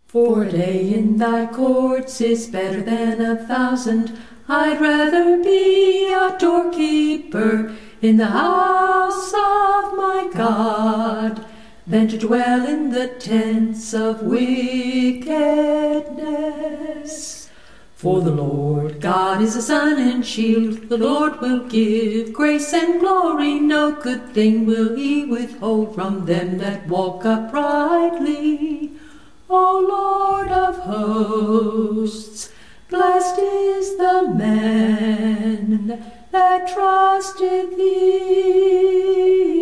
For a day in thy courts is better than 1,000. I'd rather be a doorkeeper in the house of my God than to dwell in the tents of wickedness. For the Lord God is a sun and shield. The Lord will give grace and glory. No good thing will he withhold from them that walk uprightly. O Lord of hosts, blessed is the man that trusteth thee.